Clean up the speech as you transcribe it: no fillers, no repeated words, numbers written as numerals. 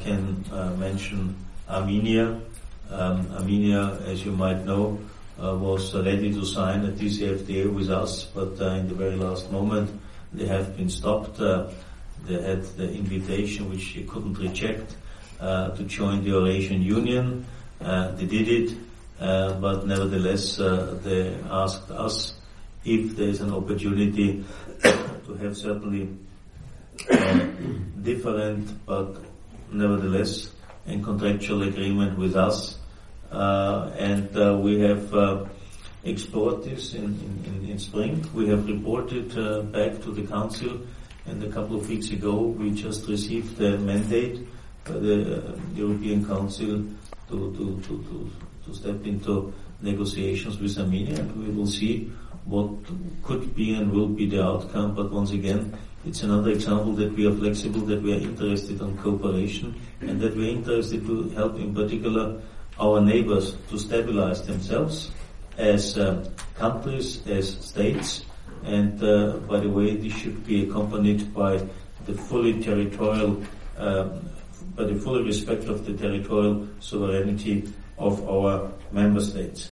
can mention Armenia. Armenia, as you might know, was ready to sign a DCFTA with us, but in the very last moment they have been stopped. They had the invitation, which they couldn't reject, to join the Eurasian Union. They did it, but nevertheless they asked us if there is an opportunity to have certainly different but nevertheless a contractual agreement with us. And we have explored this in spring. We have reported back to the Council, and a couple of weeks ago we just received the mandate by the European Council to step into negotiations with Armenia, and we will see what could be and will be the outcome. But once again, it's another example that we are flexible, that we are interested in cooperation, and that we are interested to help in particular our neighbors to stabilize themselves as countries, as states. And by the way, this should be accompanied by the fully territorial, by the full respect of the territorial sovereignty of our member states.